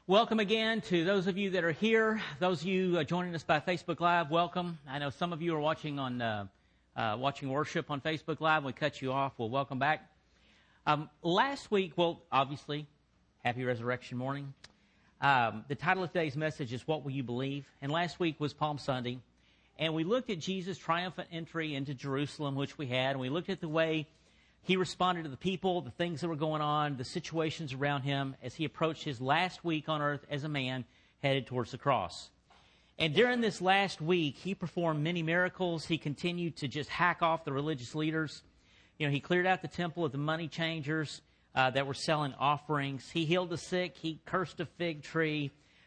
Welcome again to those of you that are here. Those of you joining us by Facebook Live, welcome. I know some of you are watching on watching worship on Facebook Live. We cut you off. Well, welcome back. Last week, obviously, Happy Resurrection Morning. The title of today's message is What Will You Believe? And last week was Palm Sunday. And we looked at Jesus' triumphant entry into Jerusalem, which we had. And we looked at the way he responded to the people, the things that were going on, the situations around him as he approached his last week on earth as a man headed towards the cross. And during this last week, he performed many miracles. He continued to just hack off the religious leaders. You know, he cleared out the temple of the money changers that were selling offerings. He healed the sick. He cursed a fig tree.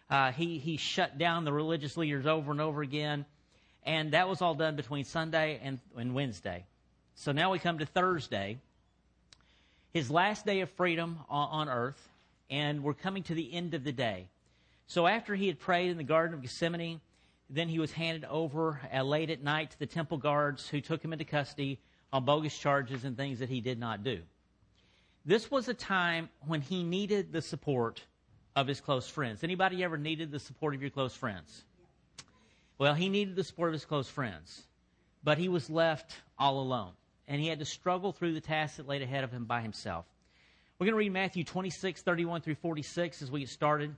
He shut down the religious leaders over and over again. And that was all done between Sunday and Wednesday. So now we come to Thursday, his last day of freedom on earth, and we're coming to the end of the day. So after he had prayed in the Garden of Gethsemane, then he was handed over late at night to the temple guards who took him into custody on bogus charges and things that he did not do. This was a time when he needed the support of his close friends. Anybody ever needed the support of your close friends? Well, he needed the support of his close friends, but he was left all alone. And he had to struggle through the tasks that laid ahead of him by himself. We're going to read Matthew 26, 31 through 46 as we get started.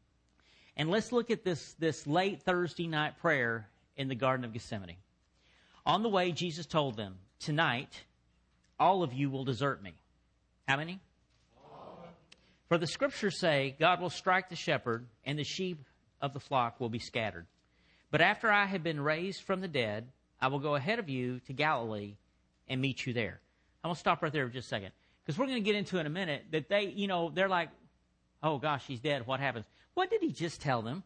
And let's look at this late Thursday night prayer in the Garden of Gethsemane. On the way, Jesus told them, "Tonight, all of you will desert me." How many? All. For the scriptures say, God will strike the shepherd, and the sheep of the flock will be scattered. But after I have been raised from the dead, I will go ahead of you to Galilee and meet you there. I'm going to stop right there for just a second, because we're going to get into in a minute that they're like, oh gosh, he's dead. What happens? What did he just tell them?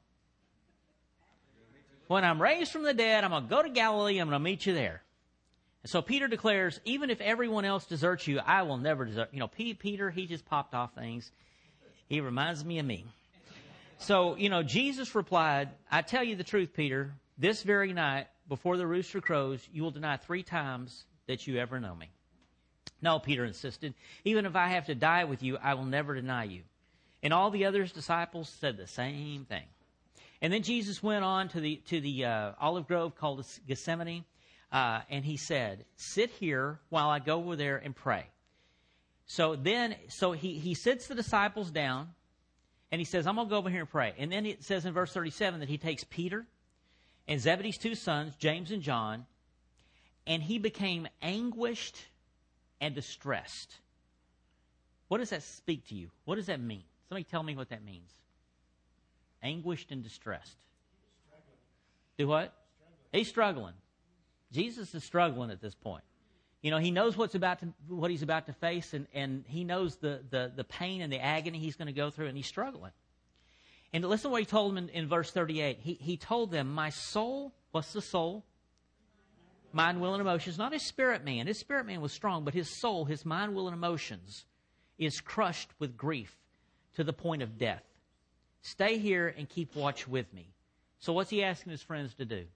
When I'm raised from the dead, I'm going to go to Galilee. I'm going to meet you there. And so Peter declares, even if everyone else deserts you, I will never desert. You know, Peter, he just popped off things. He reminds me of me. So, Jesus replied, I tell you the truth, Peter, this very night, before the rooster crows, you will deny 3 times that you ever know me. No, Peter insisted, even if I have to die with you, I will never deny you. And all the other disciples said the same thing. And then Jesus went on to the olive grove called Gethsemane, and he said, sit here while I go over there and pray. So he sits the disciples down, and he says, I'm going to go over here and pray. And then it says in verse 37 that he takes Peter and Zebedee's 2 sons, James and John, and he became anguished and distressed. What does that speak to you? What does that mean? Somebody tell me what that means. Anguished and distressed. Do what? He's struggling. Jesus is struggling at this point. He knows what he's about to face, and he knows the pain and the agony he's going to go through, and he's struggling. And listen to what he told them in verse 38. He told them, my soul, what's the soul? Mind, will, and emotions. Not his spirit man. His spirit man was strong, but his soul, his mind, will, and emotions is crushed with grief to the point of death. Stay here and keep watch with me. So what's he asking his friends to do?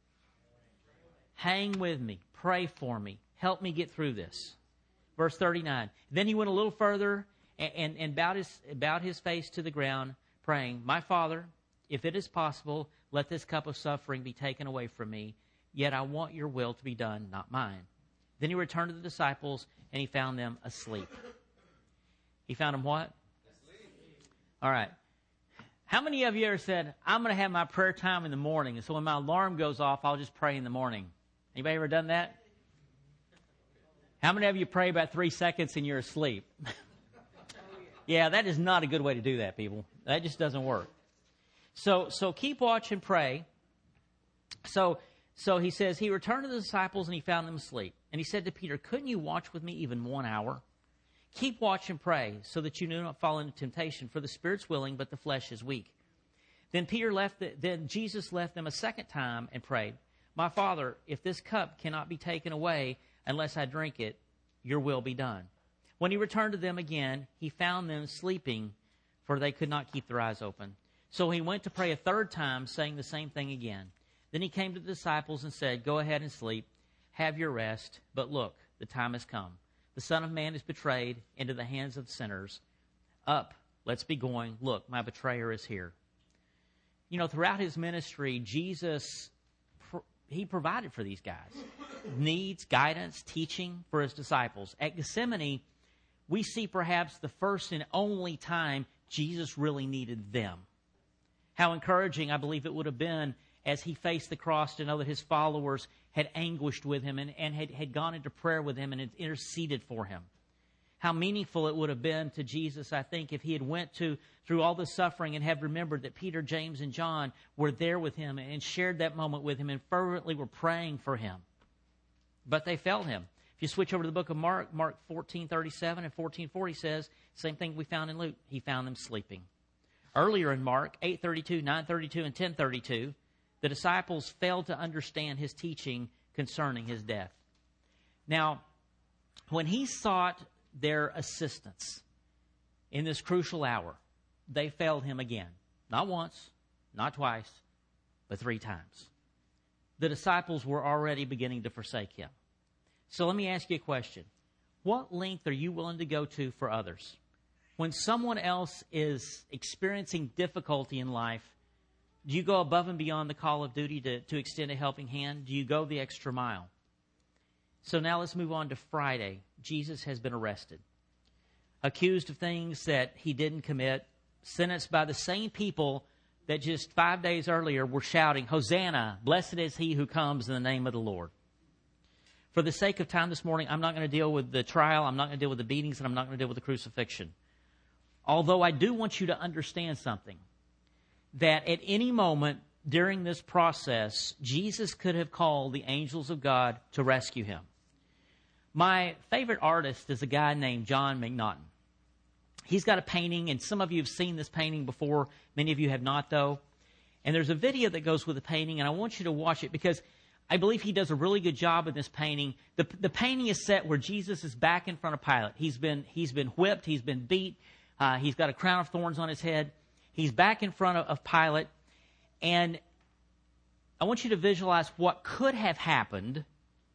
Hang with me. Pray for me. Help me get through this. Verse 39. Then he went a little further and bowed his face to the ground, praying, my Father, if it is possible, let this cup of suffering be taken away from me. Yet I want your will to be done, not mine. Then he returned to the disciples, and he found them asleep. He found them what? Asleep. All right. How many of you ever said, I'm going to have my prayer time in the morning, and so when my alarm goes off, I'll just pray in the morning? Anybody ever done that? How many of you pray about 3 seconds and you're asleep? Yeah, that is not a good way to do that, people. That just doesn't work. So keep watch and pray. So he says, he returned to the disciples and he found them asleep. And he said to Peter, couldn't you watch with me even 1 hour? Keep watch and pray so that you do not fall into temptation, for the spirit's willing, but the flesh is weak. Then Jesus left them a second time and prayed, my Father, if this cup cannot be taken away unless I drink it, your will be done. When he returned to them again, he found them sleeping, for they could not keep their eyes open. So he went to pray a third time, saying the same thing again. Then he came to the disciples and said, go ahead and sleep, have your rest, but look, the time has come. The Son of Man is betrayed into the hands of sinners. Up, let's be going. Look, my betrayer is here. throughout his ministry, Jesus, he provided for these guys. Needs, guidance, teaching for his disciples. At Gethsemane, we see perhaps the first and only time Jesus really needed them. How encouraging, I believe, it would have been as he faced the cross to know that his followers had anguished with him and had gone into prayer with him and had interceded for him. How meaningful it would have been to Jesus, I think, if he had went through all the suffering and had remembered that Peter, James, and John were there with him and shared that moment with him and fervently were praying for him. But they failed him. If you switch over to the book of Mark, Mark 14:37 and 14:40 says, same thing we found in Luke, he found them sleeping. Earlier in Mark, 8:32, 9:32, and 10:32, the disciples failed to understand his teaching concerning his death. Now, when he sought their assistance in this crucial hour, they failed him again. Not once, not twice, but 3 times. The disciples were already beginning to forsake him. So let me ask you a question. What length are you willing to go to for others? When someone else is experiencing difficulty in life, do you go above and beyond the call of duty to extend a helping hand? Do you go the extra mile? So now let's move on to Friday. Jesus has been arrested, accused of things that he didn't commit, sentenced by the same people that just 5 days earlier were shouting, Hosanna, blessed is he who comes in the name of the Lord. For the sake of time this morning, I'm not going to deal with the trial, I'm not going to deal with the beatings, and I'm not going to deal with the crucifixion. Although I do want you to understand something, that at any moment during this process, Jesus could have called the angels of God to rescue him. My favorite artist is a guy named John McNaughton. He's got a painting, and some of you have seen this painting before. Many of you have not, though. And there's a video that goes with the painting, and I want you to watch it because I believe he does a really good job in this painting. The painting is set where Jesus is back in front of Pilate. He's been whipped. He's been beat. He's got a crown of thorns on his head. He's back in front of Pilate. And I want you to visualize what could have happened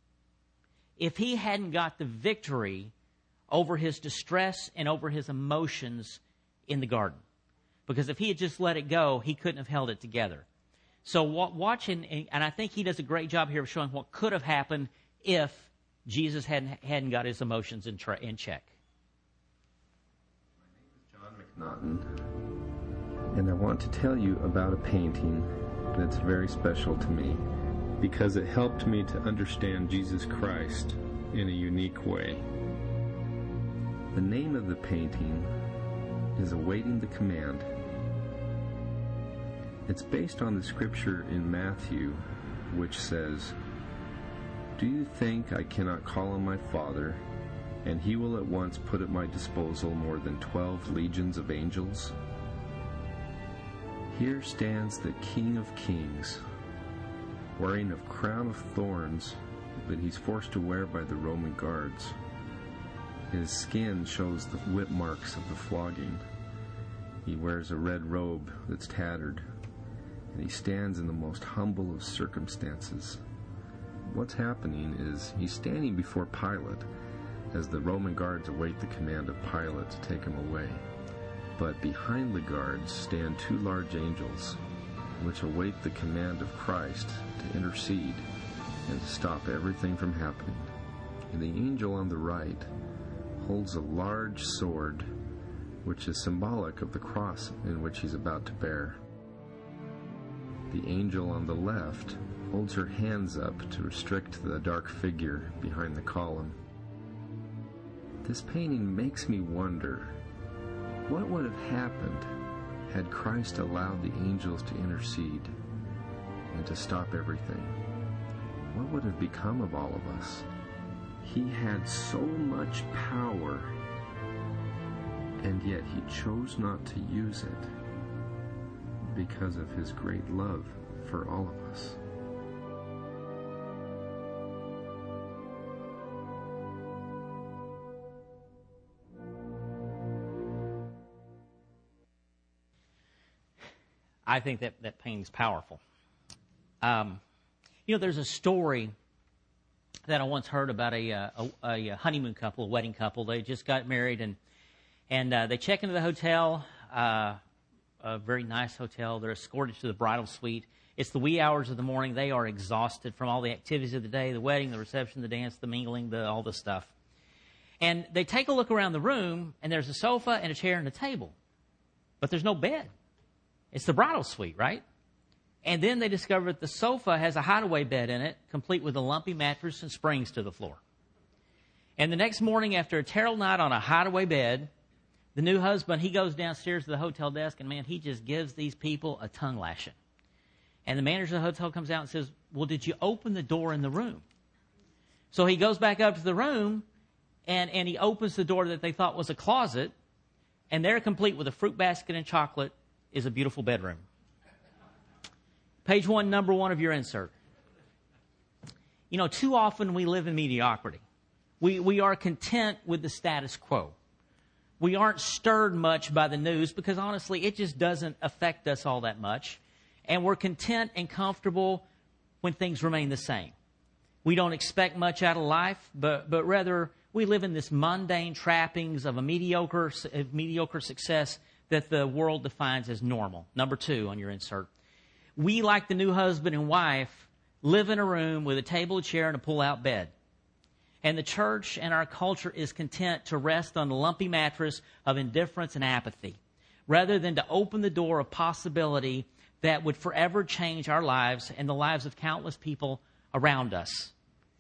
if he hadn't got the victory over his distress and over his emotions in the garden. Because if he had just let it go, he couldn't have held it together. So watching, and I think he does a great job here of showing what could have happened if Jesus hadn't got his emotions in check. My name is John McNaughton, and I want to tell you about a painting that's very special to me because it helped me to understand Jesus Christ in a unique way. The name of the painting is Awaiting the Command. It's based on the scripture in Matthew, which says, "Do you think I cannot call on my Father, and he will at once put at my disposal more than 12 legions of angels? Here stands the King of Kings, wearing a crown of thorns that he's forced to wear by the Roman guards. His skin shows the whip marks of the flogging. He wears a red robe that's tattered, and he stands in the most humble of circumstances. What's happening is he's standing before Pilate as the Roman guards await the command of Pilate to take him away. But behind the guards stand 2 large angels, which await the command of Christ to intercede and to stop everything from happening. And the angel on the right holds a large sword, which is symbolic of the cross in which he's about to bear. The angel on the left holds her hands up to restrict the dark figure behind the column. This painting makes me wonder, what would have happened had Christ allowed the angels to intercede and to stop everything? What would have become of all of us? He had so much power, and yet he chose not to use it because of his great love for all of us. I think that painting's powerful. There's a story that I once heard about a honeymoon couple, a wedding couple. They just got married, and they check into the hotel. a very nice hotel. They're escorted to the bridal suite. It's the wee hours of the morning. They are exhausted from all the activities of the day, the wedding, the reception, the dance, the mingling, all the stuff. And they take a look around the room, and there's a sofa and a chair and a table. But there's no bed. It's the bridal suite, right? And then they discover that the sofa has a hideaway bed in it, complete with a lumpy mattress and springs to the floor. And the next morning, after a terrible night on a hideaway bed, the new husband, he goes downstairs to the hotel desk, and man, he just gives these people a tongue lashing. And the manager of the hotel comes out and says, well, did you open the door in the room? So he goes back up to the room, and he opens the door that they thought was a closet, and there, complete with a fruit basket and chocolate, is a beautiful bedroom. Page 1, number 1 of your insert. You know, too often we live in mediocrity. We are content with the status quo. We aren't stirred much by the news because, honestly, it just doesn't affect us all that much. And we're content and comfortable when things remain the same. We don't expect much out of life, but rather we live in this mundane trappings of a mediocre success that the world defines as normal. Number 2 on your insert. We, like the new husband and wife, live in a room with a table, a chair, and a pull-out bed. And the church and our culture is content to rest on the lumpy mattress of indifference and apathy, rather than to open the door of possibility that would forever change our lives and the lives of countless people around us.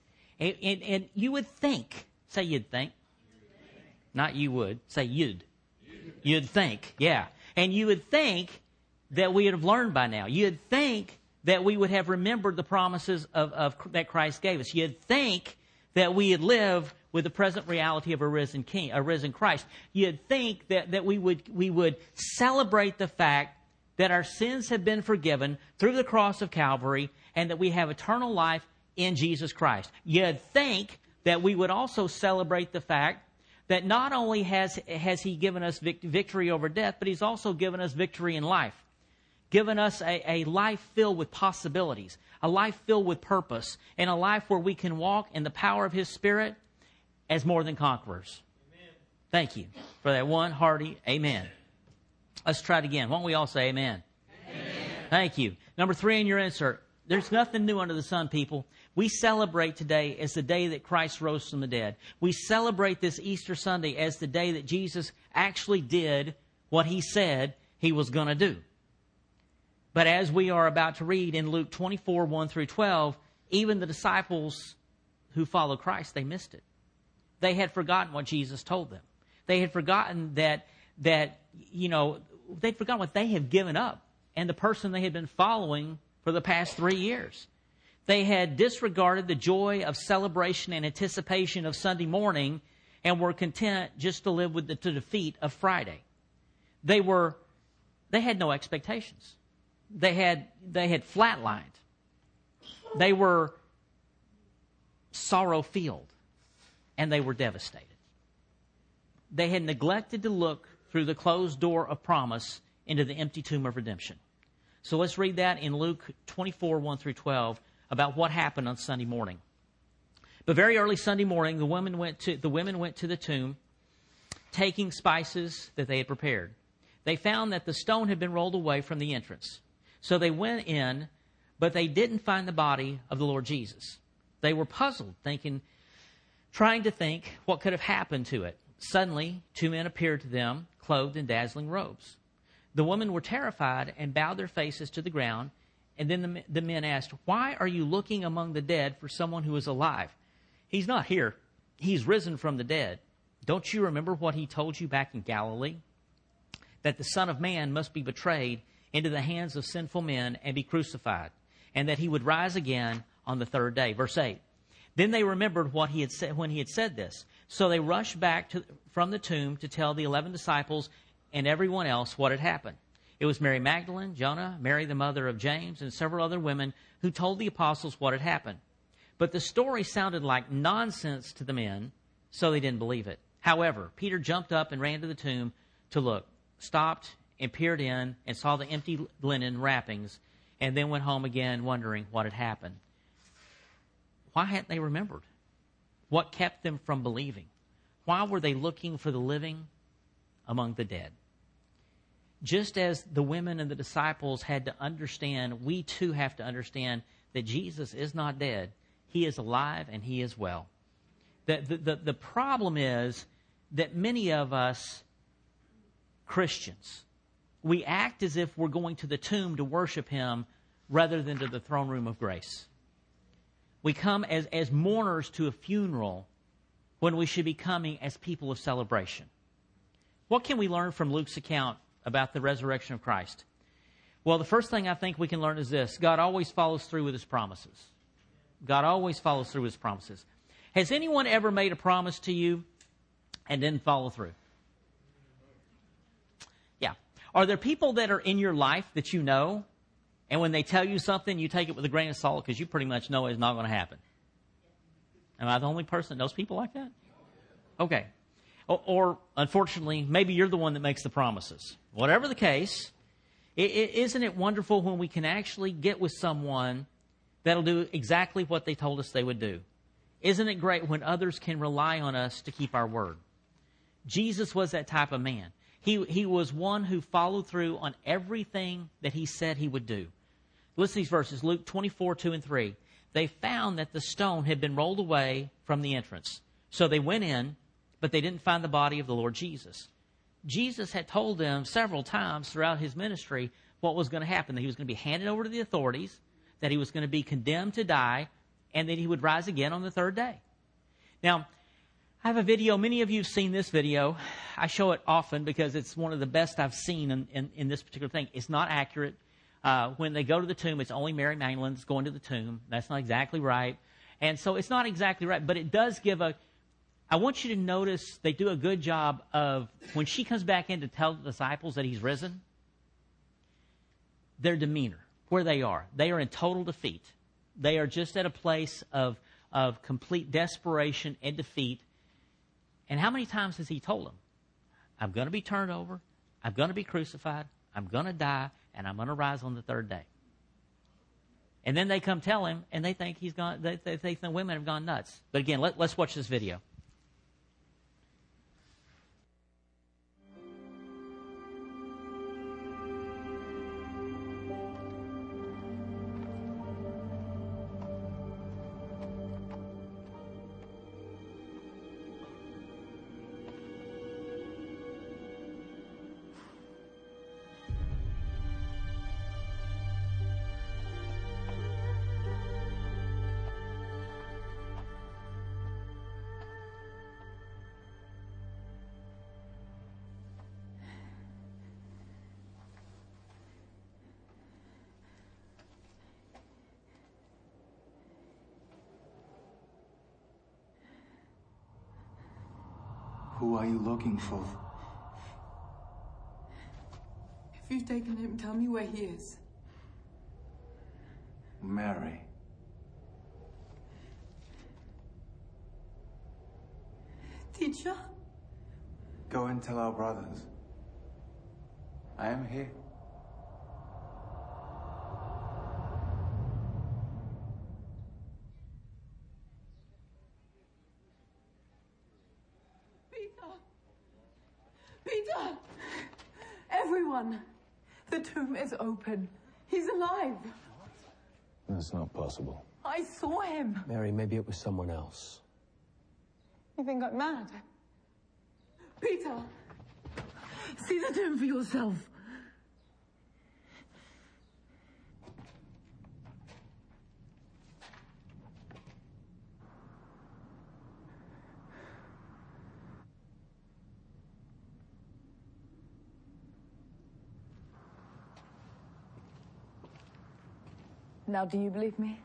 And you would think, say you'd think, not you would, say you'd. You'd think, yeah. And you would think that we would have learned by now. You'd think that we would have remembered the promises of that Christ gave us. You'd think that we would live with the present reality of a risen King, a risen Christ. You'd think that we would celebrate the fact that our sins have been forgiven through the cross of Calvary and that we have eternal life in Jesus Christ. You'd think that we would also celebrate the fact that not only has He given us victory over death, but He's also given us victory in life. Given us a life filled with possibilities, a life filled with purpose, and a life where we can walk in the power of His Spirit as more than conquerors. Amen. Thank you for that one hearty amen. Let's try it again. Why don't we all say amen? Amen. Thank you. Number 3 in your insert. There's nothing new under the sun, people. We celebrate today as the day that Christ rose from the dead. We celebrate this Easter Sunday as the day that Jesus actually did what He said He was going to do. But as we are about to read in Luke 24, 1 through 12, even the disciples who follow Christ, they missed it. They had forgotten what Jesus told them. They had forgotten they'd forgotten what they had given up and the person they had been following for the past 3 years. They had disregarded the joy of celebration and anticipation of Sunday morning and were content just to live with the defeat of Friday. They had no expectations. They had flatlined. They were sorrow-filled, and they were devastated. They had neglected to look through the closed door of promise into the empty tomb of redemption. So let's read that in Luke 24, 1 through 12, about what happened on Sunday morning. But very early Sunday morning, the women went to the tomb, taking spices that they had prepared. They found that the stone had been rolled away from the entrance. So they went in, but they didn't find the body of the Lord Jesus. They were puzzled, trying to think what could have happened to it. Suddenly, 2 men appeared to them, clothed in dazzling robes. The women were terrified and bowed their faces to the ground. And then the men asked, "Why are you looking among the dead for someone who is alive? He's not here. He's risen from the dead. Don't you remember what He told you back in Galilee? That the Son of Man must be betrayed into the hands of sinful men and be crucified, and that He would rise again on the 3rd day." Verse 8. Then they remembered what He had said when He had said this. So they rushed back from the tomb to tell the 11 disciples and everyone else what had happened. It was Mary Magdalene, Jonah, Mary the mother of James, and several other women who told the apostles what had happened. But the story sounded like nonsense to the men, so they didn't believe it. However, Peter jumped up and ran to the tomb to look, stopped and peered in and saw the empty linen wrappings, and then went home again wondering what had happened. Why hadn't they remembered? What kept them from believing? Why were they looking for the living among the dead? Just as the women and the disciples had to understand, we too have to understand that Jesus is not dead. He is alive and He is well. The problem is that many of us Christians, we act as if we're going to the tomb to worship Him rather than to the throne room of grace. We come as mourners to a funeral when we should be coming as people of celebration. What can we learn from Luke's account about the resurrection of Christ? Well, the first thing I think we can learn is this: God always follows through with His promises. God always follows through with His promises. Has anyone ever made a promise to you and didn't follow through? Yeah. Are there people that are in your life that you know, and when they tell you something, you take it with a grain of salt because you pretty much know it's not going to happen? Am I the only person that knows people like that? Okay. Or unfortunately, maybe you're the one that makes the promises. Whatever the case, isn't it wonderful when we can actually get with someone that'll do exactly what they told us they would do? Isn't it great when others can rely on us to keep our word? Jesus was that type of man. He was one who followed through on everything that He said He would do. Listen to these verses, Luke 24, 2 and 3. They found that the stone had been rolled away from the entrance. So they went in, but they didn't find the body of the Lord Jesus. Jesus had told them several times throughout His ministry what was going to happen, that He was going to be handed over to the authorities, that He was going to be condemned to die, and that He would rise again on the third day. Now, I have a video. Many of you have seen this video. I show it often because it's one of the best I've seen in this particular thing. It's not accurate. When they go to the tomb, it's only Mary Magdalene that's going to the tomb. That's not exactly right. And so it's not exactly right, but it does give I want you to notice they do a good job of, when she comes back in to tell the disciples that He's risen, their demeanor, where they are. They are in total defeat. They are just at a place of complete desperation and defeat. And how many times has He told them, I'm going to be turned over, I'm going to be crucified, I'm going to die, and I'm going to rise on the third day. And then they come tell Him, and they think He's gone. They think the women have gone nuts. But again, let's watch this video. Who are you looking for? If you've taken Him, tell me where He is. Mary. Teacher? Go and tell our brothers. I am here. Peter! Everyone! The tomb is open. He's alive. That's not possible. I saw Him. Mary, maybe it was someone else. You think I'm mad? Peter! See the tomb for yourself. Now, do you believe me?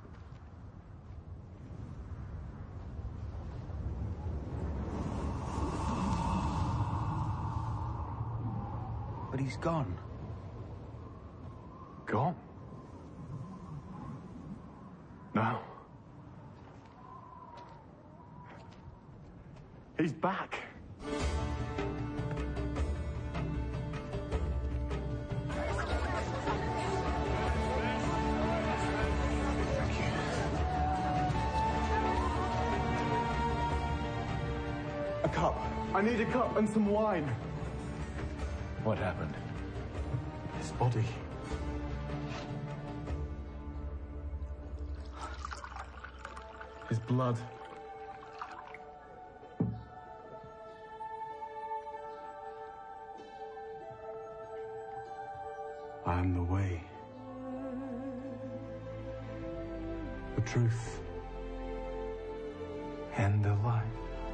But He's gone. Gone? No. He's back. A cup. I need a cup and some wine. What happened? body. His blood. I am the way, the truth, and the life.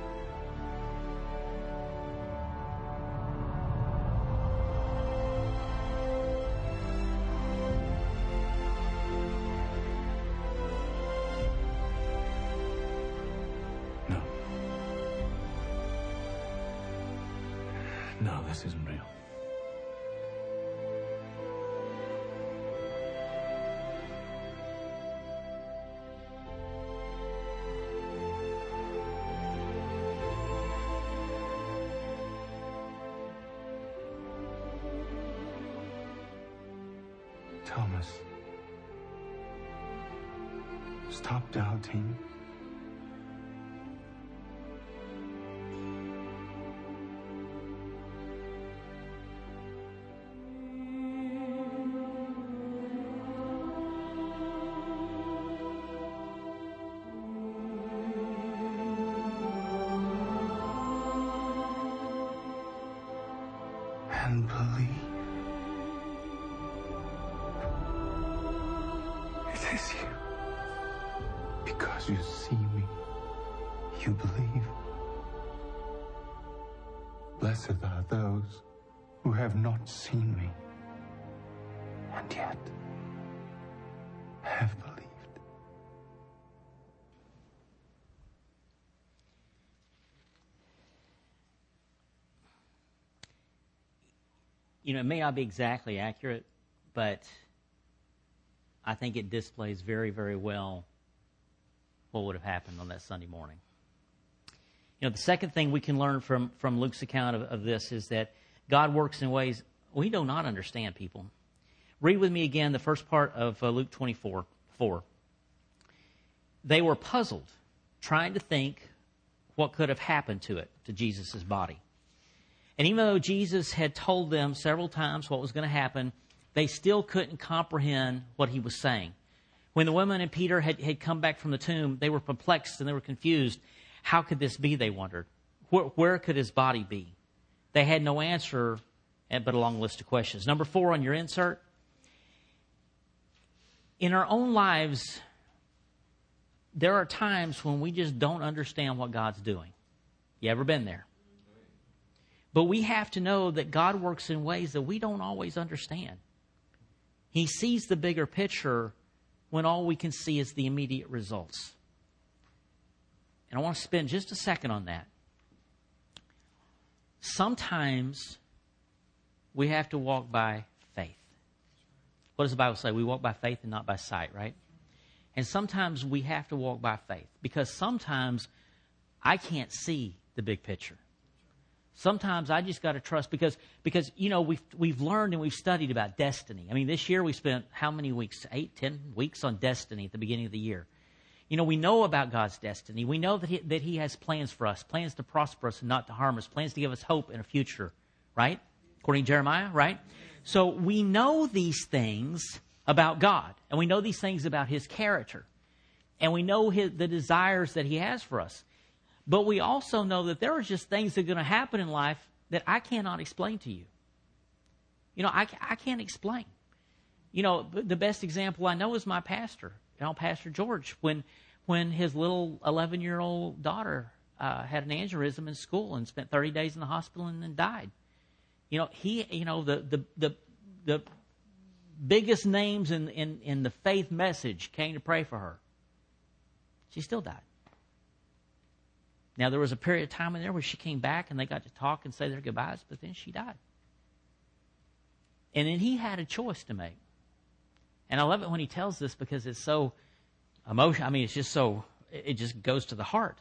No. No, this isn't real. Thomas, stop doubting. And believe. It is you. Because you see me, you believe. Blessed are those who have not seen me, and yet have believed. You know, it may not be exactly accurate, but I think it displays very, very well what would have happened on that Sunday morning. You know, the second thing we can learn from Luke's account of this is that God works in ways we do not understand, people. Read with me again the first part of Luke 24:4. They were puzzled, trying to think what could have happened to Jesus' body. And even though Jesus had told them several times what was going to happen, they still couldn't comprehend what he was saying. When the women and Peter had come back from the tomb, they were perplexed and they were confused. How could this be, they wondered. Where could his body be? They had no answer, but a long list of questions. Number 4 on your insert. In our own lives, there are times when we just don't understand what God's doing. You ever been there? But we have to know that God works in ways that we don't always understand. He sees the bigger picture when all we can see is the immediate results. And I want to spend just a second on that. Sometimes we have to walk by faith. What does the Bible say? We walk by faith and not by sight, right? And sometimes we have to walk by faith because sometimes I can't see the big picture. Sometimes I just got to trust because you know we've learned and we've studied about destiny. I mean, this year we spent how many weeks? 8, 10 weeks on destiny at the beginning of the year. You know, we know about God's destiny. We know that He has plans for us, plans to prosper us and not to harm us, plans to give us hope in a future, right? According to Jeremiah, right? So we know these things about God, and we know these things about His character, and we know the desires that He has for us. But we also know that there are just things that are going to happen in life that I cannot explain to you. You know, I can't explain. You know, the best example I know is my pastor, Pastor George, when his little 11-year-old daughter had an aneurysm in school and spent 30 days in the hospital and then died. You know, the biggest names in the faith message came to pray for her. She still died. Now, there was a period of time in there where she came back and they got to talk and say their goodbyes, but then she died. And then he had a choice to make. And I love it when he tells this because it's so emotional. I mean, it's just so, it just goes to the heart.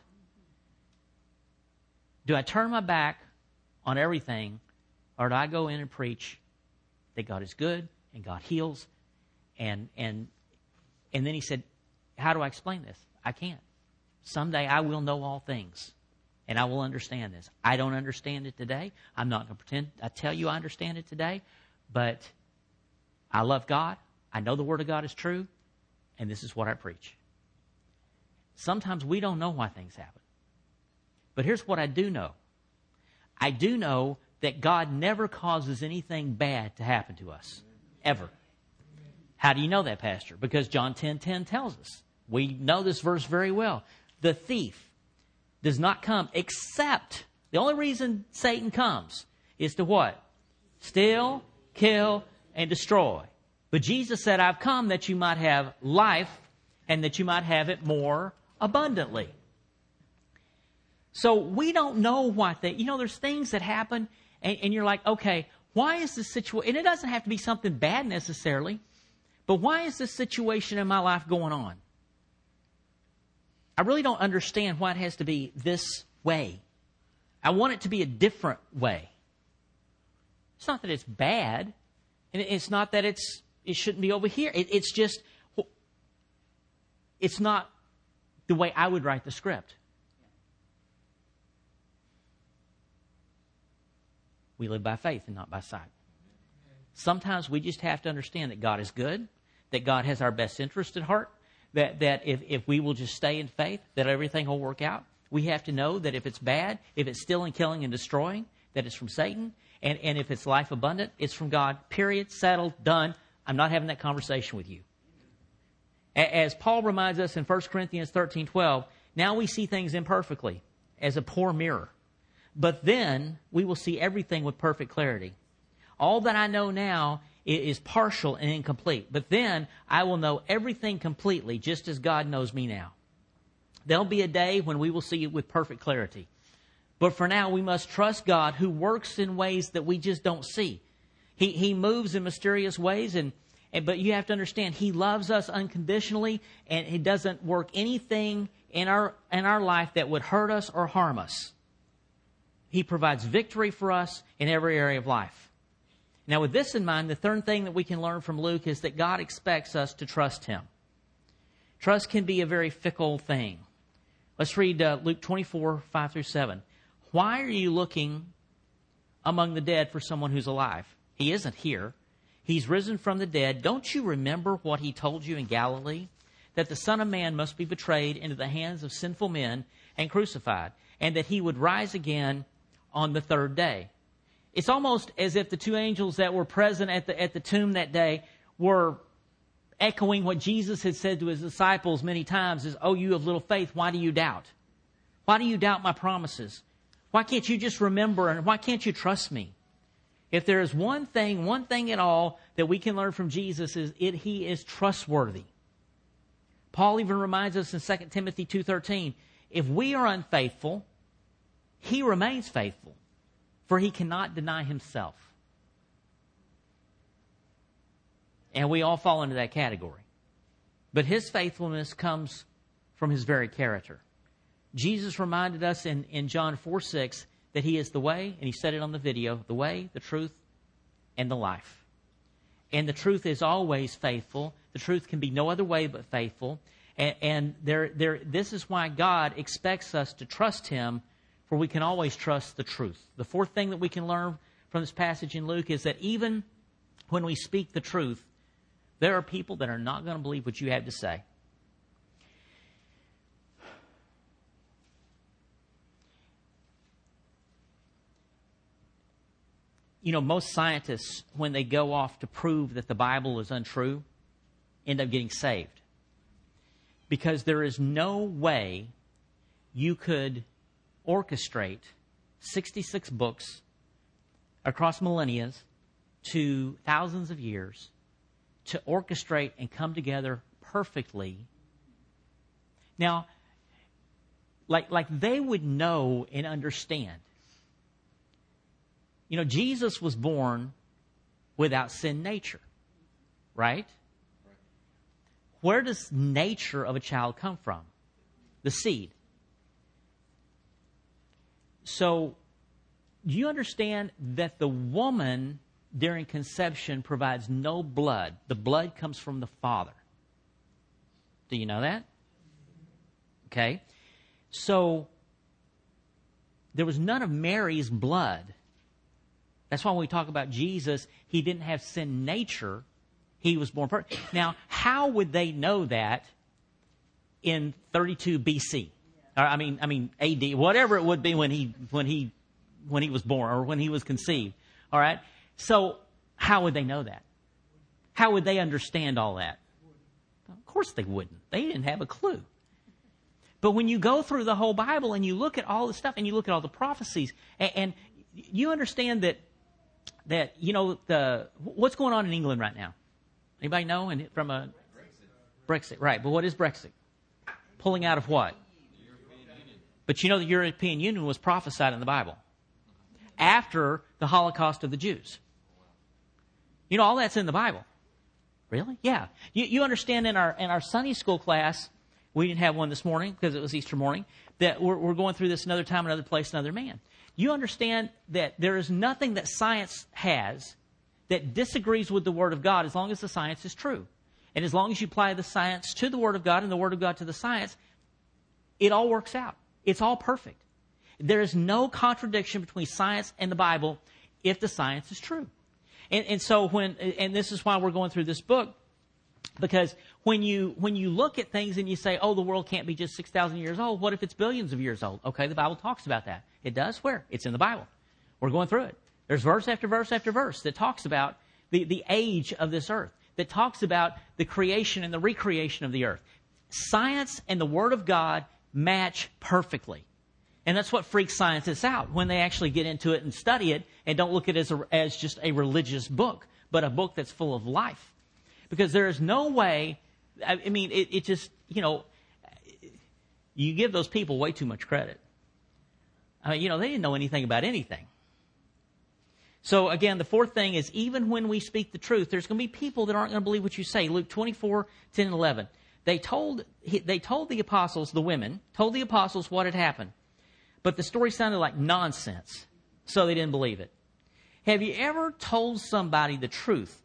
Do I turn my back on everything, or do I go in and preach that God is good and God heals? And then he said, how do I explain this? I can't. Someday I will know all things, and I will understand this. I don't understand it today. I'm not going to pretend I tell you I understand it today, but I love God. I know the Word of God is true. And this is what I preach. Sometimes we don't know why things happen. But here's what I do know. I do know that God never causes anything bad to happen to us. Ever. How do you know that, Pastor? Because John 10:10 tells us. We know this verse very well. The thief does not come except, the only reason Satan comes is to what? Steal, kill, and destroy. But Jesus said, I've come that you might have life and that you might have it more abundantly. So we don't know what that, there's things that happen and you're like, okay, why is this situation, and it doesn't have to be something bad necessarily, but why is this situation in my life going on? I really don't understand why it has to be this way. I want it to be a different way. It's not that it's bad, and it's not that it shouldn't be over here. It's just, it's not the way I would write the script. We live by faith and not by sight. Sometimes we just have to understand that God is good, that God has our best interest at heart, that if we will just stay in faith, that everything will work out. We have to know that if it's bad, if it's stealing, killing, and destroying, that it's from Satan. And if it's life abundant, it's from God. Period. Settled. Done. I'm not having that conversation with you. As Paul reminds us in 1 Corinthians 13:12, now we see things imperfectly, as a poor mirror. But then we will see everything with perfect clarity. All that I know now is partial and incomplete. But then I will know everything completely, just as God knows me now. There'll be a day when we will see it with perfect clarity. But for now, we must trust God, who works in ways that we just don't see. He moves in mysterious ways, but you have to understand, He loves us unconditionally, and He doesn't work anything in our life that would hurt us or harm us. He provides victory for us in every area of life. Now, with this in mind, the third thing that we can learn from Luke is that God expects us to trust Him. Trust can be a very fickle thing. Let's read Luke 24:5-7. Why are you looking among the dead for someone who's alive? He isn't here. He's risen from the dead. Don't you remember what He told you in Galilee? That the Son of Man must be betrayed into the hands of sinful men and crucified, and that He would rise again on the third day. It's almost as if the two angels that were present at the tomb that day were echoing what Jesus had said to His disciples many times is, oh, you of little faith, why do you doubt? Why do you doubt my promises? Why can't you just remember, and why can't you trust me? If there is one thing at all that we can learn from Jesus is He is trustworthy. Paul even reminds us in 2 Timothy 2:13, if we are unfaithful, He remains faithful, for He cannot deny Himself. And we all fall into that category. But His faithfulness comes from His very character. Jesus reminded us in John 4:6 that He is the way, and He said it on the video, the way, the truth, and the life. And the truth is always faithful. The truth can be no other way but faithful. And this is why God expects us to trust Him, for we can always trust the truth. The fourth thing that we can learn from this passage in Luke is that even when we speak the truth, there are people that are not going to believe what you have to say. Most scientists, when they go off to prove that the Bible is untrue, end up getting saved. Because there is no way you could orchestrate 66 books across millennia to thousands of years to orchestrate and come together perfectly. Now, like they would know and understand. Jesus was born without sin nature, right? Where does nature of a child come from? The seed. So, do you understand that the woman during conception provides no blood? The blood comes from the Father. Do you know that? Okay. So, there was none of Mary's blood. That's why when we talk about Jesus, He didn't have sin nature, He was born perfect. Now, how would they know that in 32 BC? I mean AD, whatever it would be when he was born or when he was conceived. All right? So, how would they know that? How would they understand all that? Of course they wouldn't. They didn't have a clue. But when you go through the whole Bible and you look at all the stuff and you look at all the prophecies and you understand that you know what's going on in England right now? Anybody know? And from a Brexit, right? But what is Brexit? Pulling out of what? But you know the European Union was prophesied in the Bible after the Holocaust of the Jews. You know all that's in the Bible. Really? Yeah. You understand in our Sunday school class, we didn't have one this morning because it was Easter morning, that we're going through this another time, another place, another man. You understand that there is nothing that science has that disagrees with the Word of God as long as the science is true. And as long as you apply the science to the Word of God and the Word of God to the science, it all works out. It's all perfect. There is no contradiction between science and the Bible if the science is true. And so and this is why we're going through this book, because when you look at things and you say, oh, the world can't be just 6,000 years old, what if it's billions of years old? Okay, the Bible talks about that. It does? Where? It's in the Bible. We're going through it. There's verse after verse after verse that talks about the age of this earth, that talks about the creation and the recreation of the earth. Science and the Word of God match perfectly. And that's what freaks scientists out when they actually get into it and study it and don't look at it as just a religious book, but a book that's full of life. Because there is no way, I mean, it just, you know, you give those people way too much credit. I mean, you know, they didn't know anything about anything. So again, the fourth thing is even when we speak the truth, there's going to be people that aren't going to believe what you say. Luke 24, 10 and 11. They told the apostles, the women, told the apostles what had happened. But the story sounded like nonsense, so they didn't believe it. Have you ever told somebody the truth,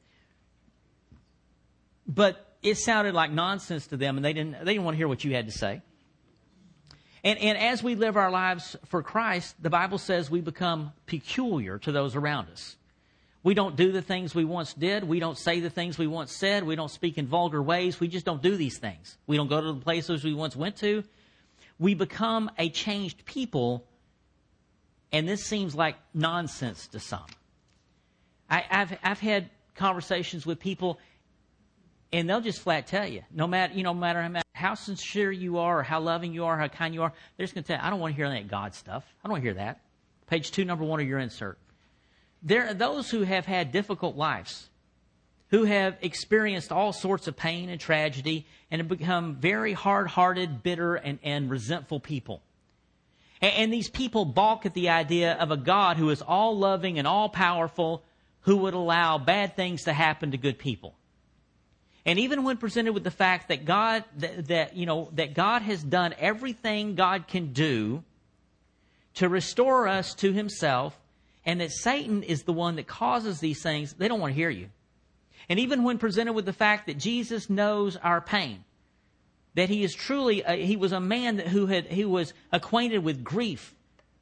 but it sounded like nonsense to them and they didn't want to hear what you had to say? And as we live our lives for Christ, the Bible says we become peculiar to those around us. We don't do the things we once did. We don't say the things we once said. We don't speak in vulgar ways. We just don't do these things. We don't go to the places we once went to. We become a changed people, and this seems like nonsense to some. I've had conversations with people, and they'll just flat tell you, no matter how sincere you are, or how loving you are, how kind you are, they're just going to tell you, I don't want to hear that God stuff. I don't want to hear that. Page 2, number 1 of your insert. There are those who have had difficult lives, who have experienced all sorts of pain and tragedy and have become very hard-hearted, bitter, and resentful people. And these people balk at the idea of a God who is all-loving and all-powerful, who would allow bad things to happen to good people. And even when presented with the fact that God has done everything God can do to restore us to Himself, and that Satan is the one that causes these things, they don't want to hear you. And even when presented with the fact that Jesus knows our pain, that He is truly, He was a man who was acquainted with grief,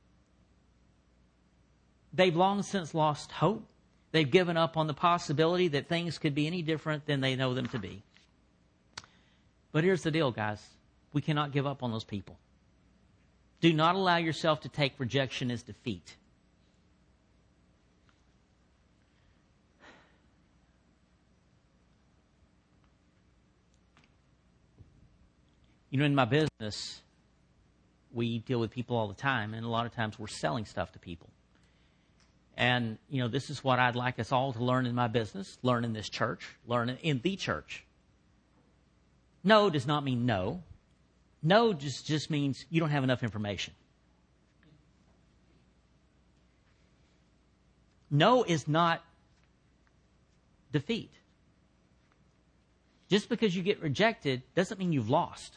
they've long since lost hope. They've given up on the possibility that things could be any different than they know them to be. But here's the deal, guys. We cannot give up on those people. Do not allow yourself to take rejection as defeat. You know, in my business, we deal with people all the time, and a lot of times we're selling stuff to people. And, you know, this is what I'd like us all to learn in my business, learn in this church, learn in the church. No does not mean no. No just means you don't have enough information. No is not defeat. Just because you get rejected doesn't mean you've lost.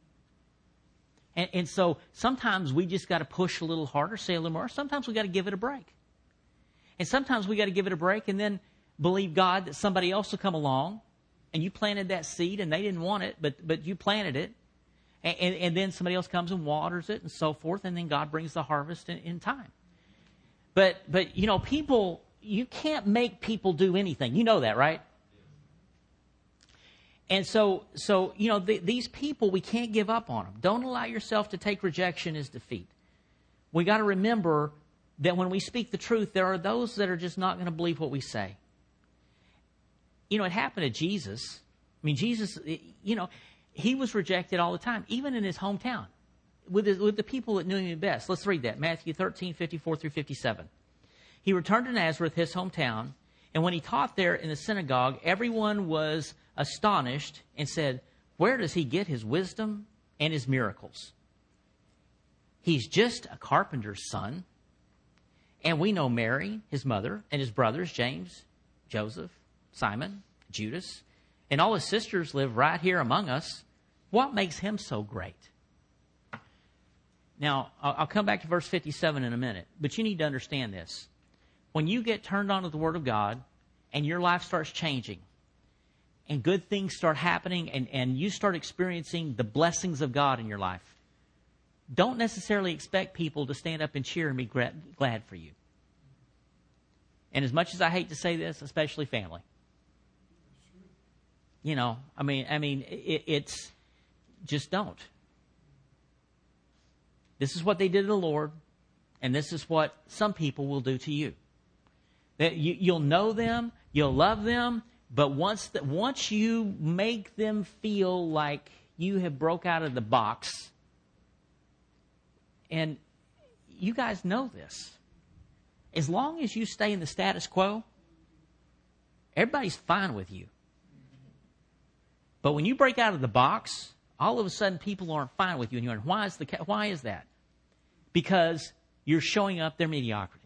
And so sometimes we just got to push a little harder, say a little more. Sometimes we got to give it a break. And sometimes we got to give it a break and then believe God that somebody else will come along, and you planted that seed and they didn't want it, but you planted it. And then somebody else comes and waters it and so forth, and then God brings the harvest in time. But you know, people, you can't make people do anything. You know that, right? And so these people, we can't give up on them. Don't allow yourself to take rejection as defeat. We got to remember that when we speak the truth, there are those that are just not going to believe what we say. It happened to Jesus. I mean, Jesus, he was rejected all the time, even in his hometown, with the people that knew him best. Let's read that, Matthew 13, 54 through 57. He returned to Nazareth, his hometown, and when he taught there in the synagogue, everyone was astonished and said, "Where does he get his wisdom and his miracles? He's just a carpenter's son. And we know Mary, his mother, and his brothers, James, Joseph, Simon, Judas, and all his sisters live right here among us. What makes him so great?" Now, I'll come back to verse 57 in a minute, but you need to understand this. When you get turned on to the Word of God and your life starts changing and good things start happening and you start experiencing the blessings of God in your life, don't necessarily expect people to stand up and cheer and be glad for you. And as much as I hate to say this, especially family. It's just don't. This is what they did to the Lord, and this is what some people will do to you. That you'll know them, you'll love them, but once you make them feel like you have broke out of the box, and you guys know this, as long as you stay in the status quo, everybody's fine with you. But when you break out of the box, all of a sudden people aren't fine with you. And you're wondering, why is that? Because you're showing up their mediocrity.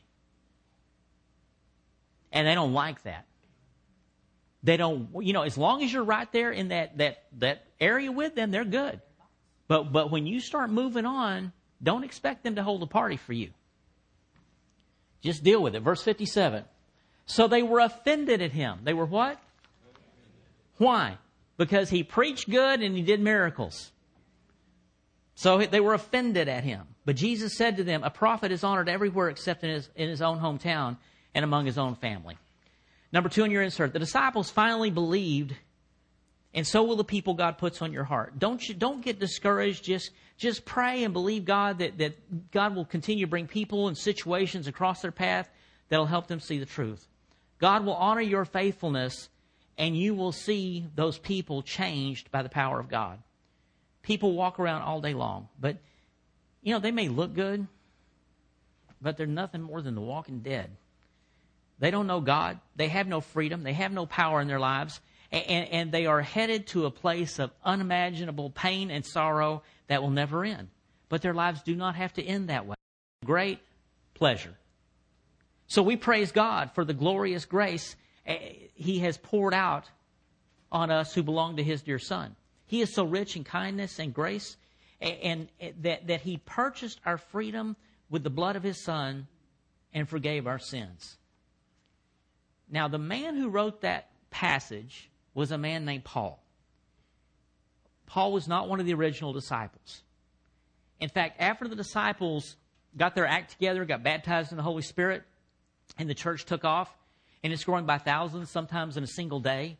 And they don't like that. They don't, as long as you're right there in that area with them, they're good. But when you start moving on, don't expect them to hold a party for you. Just deal with it. Verse 57. So they were offended at him. They were what? Why? Because he preached good and he did miracles. So they were offended at him. But Jesus said to them, "A prophet is honored everywhere except in his own hometown and among his own family." Number 2 in your insert. The disciples finally believed, and so will the people God puts on your heart. Don't get discouraged. Just pray and believe God that God will continue to bring people and situations across their path that will help them see the truth. God will honor your faithfulness, and you will see those people changed by the power of God. People walk around all day long, but, they may look good, but they're nothing more than the walking dead. They don't know God. They have no freedom. They have no power in their lives, and they are headed to a place of unimaginable pain and sorrow that will never end. But their lives do not have to end that way. Great pleasure. So we praise God for the glorious grace He has poured out on us who belong to His dear Son. He is so rich in kindness and grace, and that He purchased our freedom with the blood of His Son and forgave our sins. Now, the man who wrote that passage was a man named Paul. Paul was not one of the original disciples. In fact, after the disciples got their act together, got baptized in the Holy Spirit, and the church took off, and it's growing by thousands, sometimes in a single day,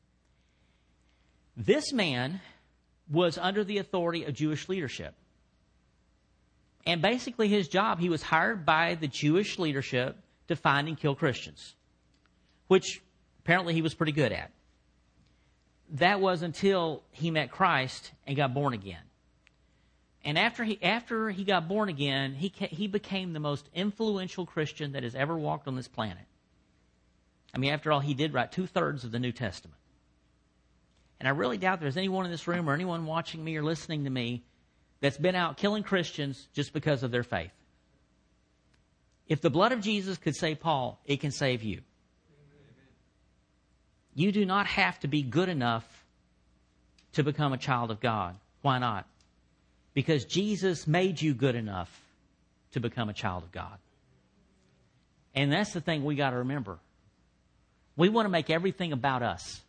this man was under the authority of Jewish leadership. And basically his job, he was hired by the Jewish leadership to find and kill Christians, which apparently he was pretty good at. That was until he met Christ and got born again. And after he got born again, he became the most influential Christian that has ever walked on this planet. I mean, after all, he did write 2/3 of the New Testament. And I really doubt there's anyone in this room or anyone watching me or listening to me that's been out killing Christians just because of their faith. If the blood of Jesus could save Paul, it can save you. You do not have to be good enough to become a child of God. Why not? Because Jesus made you good enough to become a child of God. And that's the thing we got to remember. We want to make everything about us.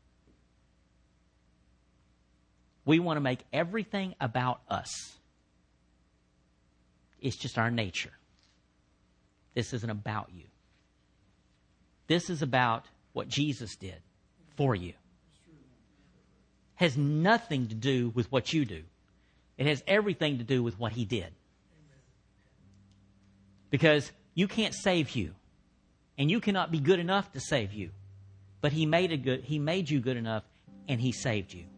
We want to make everything about us. It's just our nature. This isn't about you. This is about what Jesus did for you. has nothing to do with what you do. It has everything to do with what He did. Because you can't save you. And you cannot be good enough to save you. But He made you good enough, and He saved you.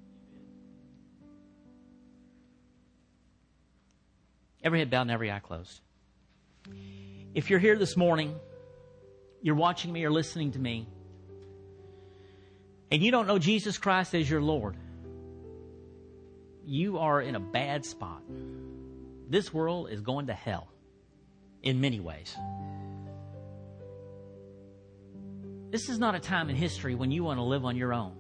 Every head bowed and every eye closed. If you're here this morning, you're watching me or listening to me, and you don't know Jesus Christ as your Lord, you are in a bad spot. This world is going to hell in many ways. This is not a time in history when you want to live on your own.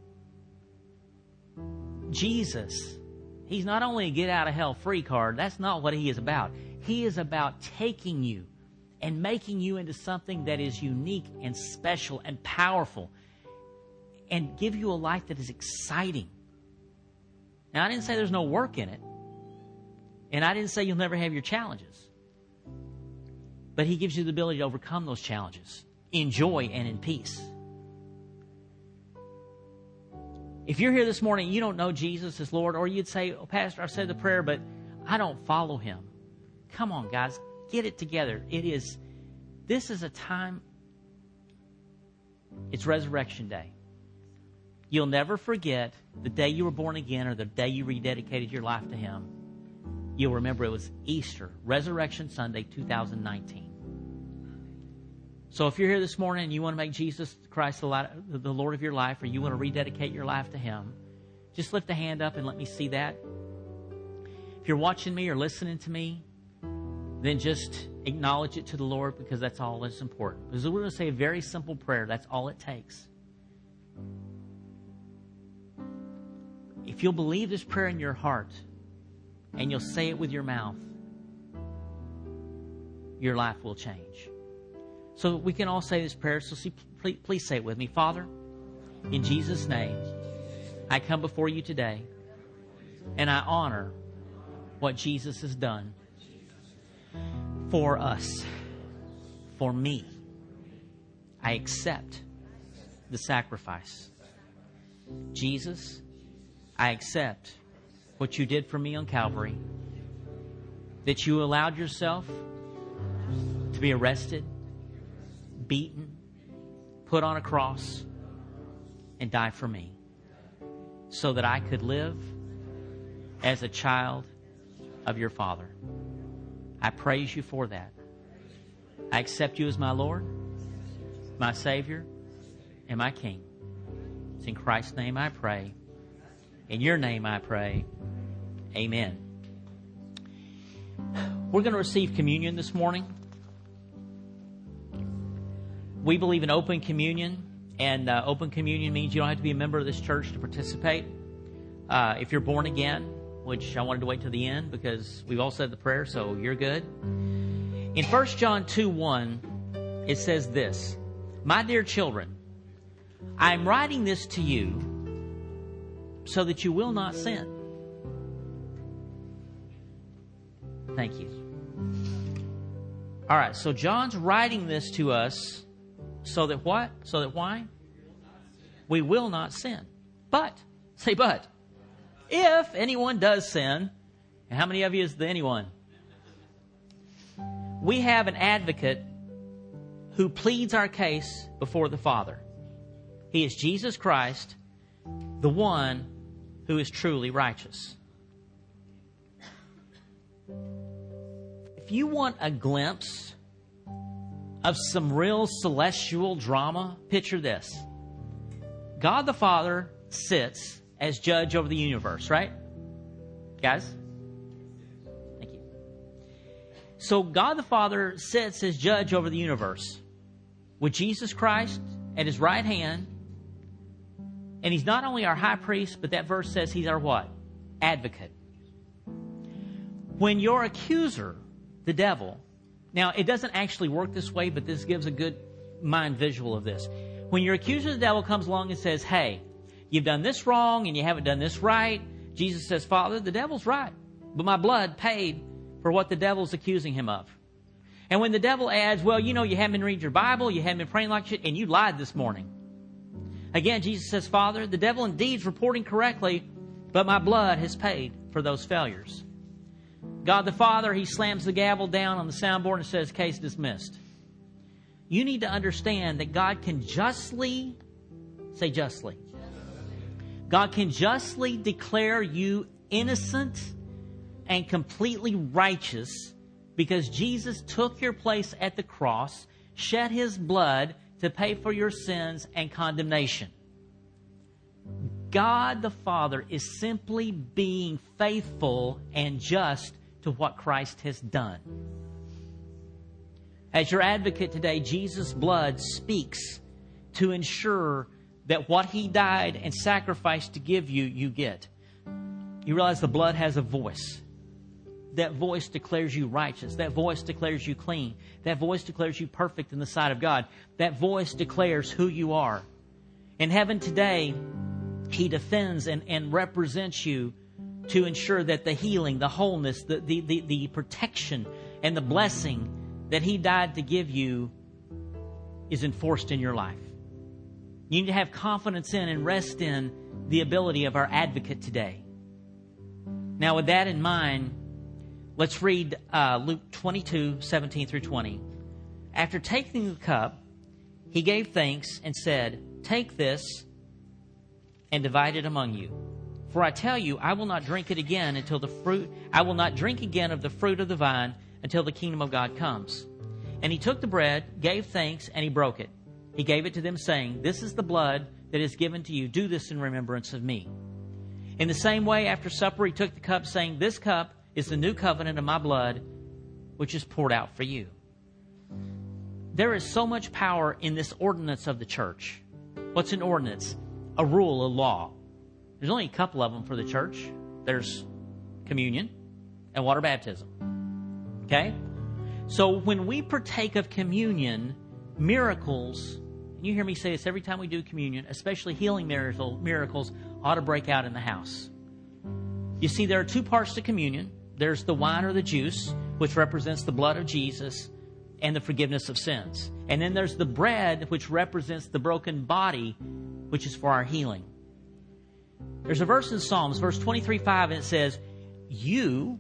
Jesus, He's not only a get out of hell free card. That's not what He is about. He is about taking you and making you into something that is unique and special and powerful and give you a life that is exciting. Now, I didn't say there's no work in it. And I didn't say you'll never have your challenges. But He gives you the ability to overcome those challenges in joy and in peace. If you're here this morning, you don't know Jesus as Lord, or you'd say, "Oh, Pastor, I've said the prayer, but I don't follow Him." Come on, guys, get it together. This is a time, it's Resurrection Day. You'll never forget the day you were born again or the day you rededicated your life to Him. You'll remember it was Easter, Resurrection Sunday, 2019. So if you're here this morning and you want to make Jesus Christ the Lord of your life, or you want to rededicate your life to Him, just lift a hand up and let me see that. If you're watching me or listening to me, then just acknowledge it to the Lord, because that's all that's important. Because we're going to say a very simple prayer. That's all it takes. If you'll believe this prayer in your heart and you'll say it with your mouth, your life will change. So we can all say this prayer. So please say it with me. Father, in Jesus' name, I come before you today and I honor what Jesus has done for us, for me. I accept the sacrifice. Jesus, I accept what you did for me on Calvary, that you allowed yourself to be arrested, beaten, put on a cross, and die for me, so that I could live as a child of your Father. I praise you for that. I accept you as my Lord, my Savior, and my King. It's in Christ's name I pray. In your name I pray. Amen. We're going to receive communion this morning. We believe in open communion, and open communion means you don't have to be a member of this church to participate. If you're born again, which I wanted to wait till the end because we've all said the prayer, so you're good. In 1 John 2:1, it says this: "My dear children, I am writing this to you so that you will not sin." Thank you. All right, so John's writing this to us so that what? So that why? We will not sin. But, say but. If anyone does sin, and how many of you is the anyone? We have an advocate who pleads our case before the Father. He is Jesus Christ, the one who is truly righteous. If you want a glimpse of some real celestial drama, picture this. God the Father sits as judge over the universe, right? Guys? Thank you. So God the Father sits as judge over the universe with Jesus Christ at His right hand. And He's not only our high priest, but that verse says He's our what? Advocate. When your accuser, the devil, now it doesn't actually work this way, but this gives a good mind visual of this. When your accuser, the devil, comes along and says, "Hey, you've done this wrong and you haven't done this right," Jesus says, "Father, the devil's right, but my blood paid for what the devil's accusing him of." And when the devil adds, "Well, you haven't been reading your Bible, you haven't been praying like shit, and you lied this morning," Again, Jesus says, Father, the devil indeed is reporting correctly, but my blood has paid for those failures. God the Father, He slams the gavel down on the soundboard and says, case dismissed. You need to understand that God can justly, say justly, God can justly declare you innocent and completely righteous because Jesus took your place at the cross, shed His blood to pay for your sins and condemnation. God the Father is simply being faithful and just to what Christ has done. As your advocate today, Jesus' blood speaks to ensure that what He died and sacrificed to give you, you get. You realize the blood has a voice. That voice declares you righteous. That voice declares you clean. That voice declares you perfect in the sight of God. That voice declares who you are. In heaven today, He defends and represents you to ensure that the healing, the wholeness, the protection, and the blessing that He died to give you is enforced in your life. You need to have confidence in and rest in the ability of our advocate today. Now, with that in mind, let's read Luke 22:17 through 20. After taking the cup, He gave thanks and said, "Take this and divide it among you. For I tell you, I will not drink it again until I will not drink again of the fruit of the vine until the kingdom of God comes." And He took the bread, gave thanks, and He broke it. He gave it to them, saying, "This is the blood that is given to you. Do this in remembrance of me." In the same way, after supper, He took the cup, saying, "This cup is the new covenant of my blood, which is poured out for you." There is so much power in this ordinance of the church. What's an ordinance? A rule, a law. There's only a couple of them for the church. There's communion and water baptism. Okay? So when we partake of communion, miracles, and you hear me say this every time we do communion, especially healing miracles ought to break out in the house. You see, there are two parts to communion. There's the wine or the juice, which represents the blood of Jesus and the forgiveness of sins. And then there's the bread, which represents the broken body, which is for our healing. There's a verse in Psalms, verse 23:5, and it says, You,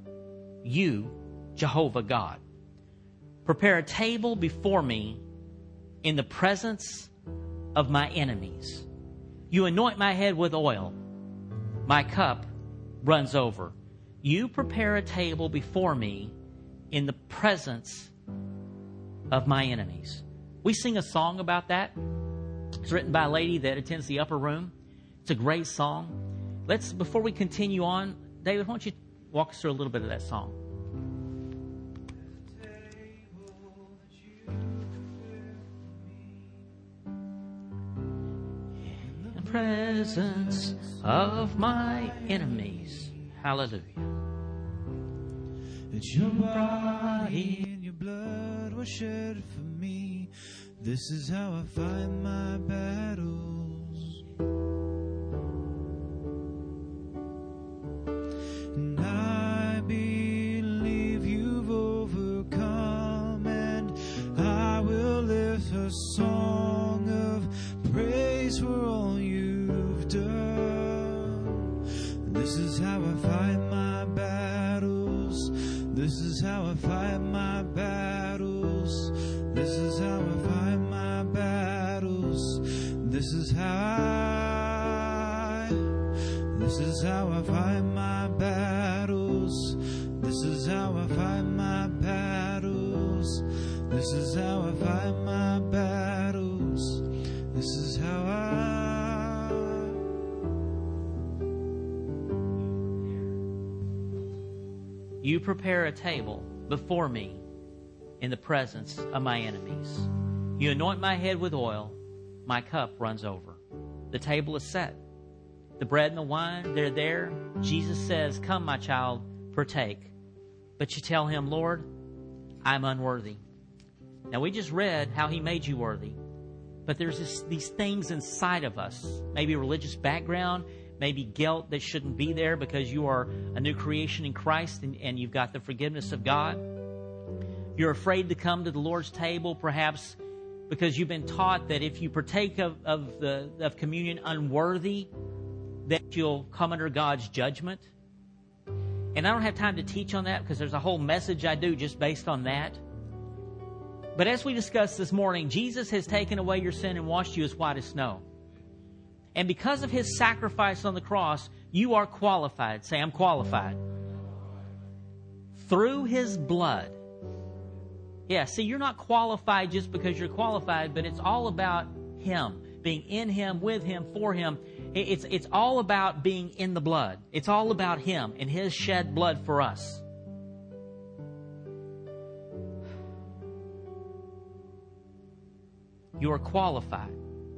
Jehovah God, prepare a table before me in the presence of my enemies. You anoint my head with oil. My cup runs over. You prepare a table before me in the presence of my enemies. We sing a song about that. It's written by a lady that attends the upper room. It's a great song. Before we continue on, David, why don't you walk us through a little bit of that song? In the presence of my enemies. Hallelujah. That your body and your blood were shed for me. This is how I fight my battles. And I believe you've overcome, and I will lift a song of praise for all you've done. This is how I fight my battles. This is how I fight my battles. This is how I fight my battles. This is how I fight my battles. This is how I fight my battles. This is how I fight my battles. This is how You prepare a table before me in the presence of my enemies. You anoint my head with oil. My cup runs over. The table is set. The bread and the wine, they're there. Jesus says, "Come, my child, partake." But you tell him, "Lord, I'm unworthy." Now, we just read how he made you worthy. But there's these things inside of us, maybe religious background, maybe guilt that shouldn't be there because you are a new creation in Christ and you've got the forgiveness of God. You're afraid to come to the Lord's table, perhaps because you've been taught that if you partake of communion unworthy, that you'll come under God's judgment. And I don't have time to teach on that because there's a whole message I do just based on that. But as we discussed this morning, Jesus has taken away your sin and washed you as white as snow. And because of His sacrifice on the cross, you are qualified. Say, I'm qualified. Through His blood. Yeah, see, you're not qualified just because you're qualified, but it's all about Him. Being in Him, with Him, for Him. It's all about being in the blood. It's all about Him and His shed blood for us. You are qualified.